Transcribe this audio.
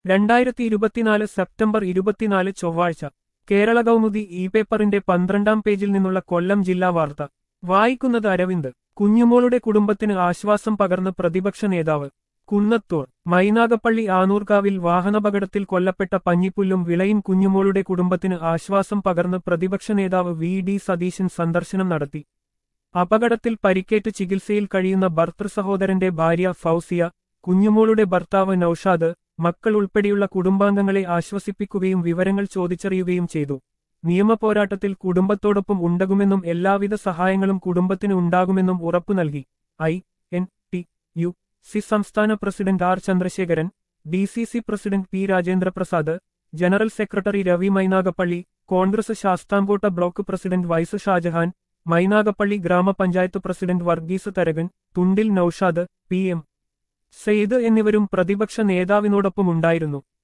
2024 September 24 ചൊവ്വാഴ്ച Kerala Kaumudi E പേപ്പറിന്റെ 12-ാം പേജിൽ നിന്നുള്ള കൊല്ലം ജില്ലാ വാർത്ത വായിക്കുന്നത് അരവിന്ദ്. കുഞ്ഞുമോളുടെ കുടുംബത്തിന് ആശ്വാസം പകർന്ന് പ്രതിപക്ഷ നേതാവ്. കുന്നത്തൂർ മൈനാഗപ്പള്ളി ആനൂർക്കാവിൽ വാഹനാപകടത്തിൽ കൊല്ലപ്പെട്ട പഞ്ഞിപ്പുല്ലും വിളയിൻ കുഞ്ഞുമോളുടെ കുടുംബത്തിന് ആശ്വാസം പകർന്ന് പ്രതിപക്ഷ നേതാവ് വി.ഡി. സതീശൻ സന്ദർശനം നടത്തി. അപകടത്തിൽ പരിക്കേറ്റ് ചികിത്സയിൽ കഴിയുന്ന ഭർതൃസഹോദരന്റെ ഭാര്യ ഫൗസിയ, കുഞ്ഞുമോളുടെ ഭർത്താവ് നൌഷാദ്, മക്കൾ ഉൾപ്പെടെയുള്ള കുടുംബാംഗങ്ങളെ ആശ്വസിപ്പിക്കുകയും വിവരങ്ങൾ ചോദിച്ചറിയുകയും ചെയ്തു. നിയമപോരാട്ടത്തിൽ കുടുംബത്തോടൊപ്പം ഉണ്ടാകുമെന്നും എല്ലാവിധ സഹായങ്ങളും കുടുംബത്തിന് ഉണ്ടാകുമെന്നും ഉറപ്പു നൽകി. INTU-C സംസ്ഥാന president R Chandrasekharan, DCC president P Rajendraprasad, general secretary Ravi Mynagappally, Congress Sasthamcotta block president വൈസ് ഷാജഹാൻ, മൈനാഗപ്പള്ളി ഗ്രാമപഞ്ചായത്ത് പ്രസിഡന്റ് വർഗീസ് തരകൻ, തുണ്ടിൽ നൌഷാദ്, PM. സെയ്ദ് എന്നിവരും പ്രതിപക്ഷ നേതാവിനോടൊപ്പമുണ്ടായിരുന്നു.